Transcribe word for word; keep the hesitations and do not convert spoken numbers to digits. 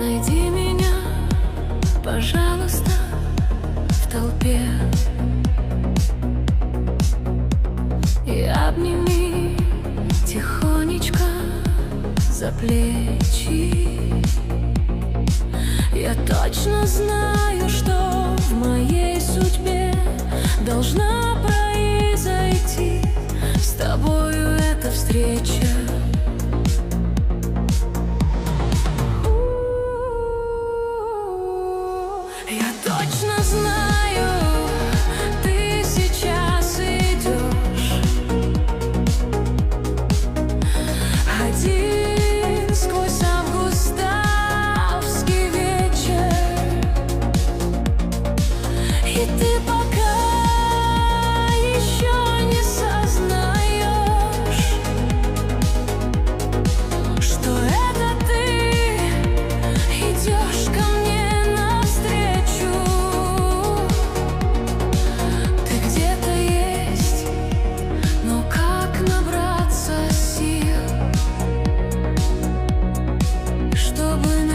Найди меня, пожалуйста, в толпе и обними тихонечко за плечи. Я точно знаю, что в моей судьбе должна произойти с тобою эта встреча. Я точно знаю, ты сейчас идешь один сквозь августовский вечер, и ты пока еще не сознаешь, что это ты идешь ко мне. Чтобы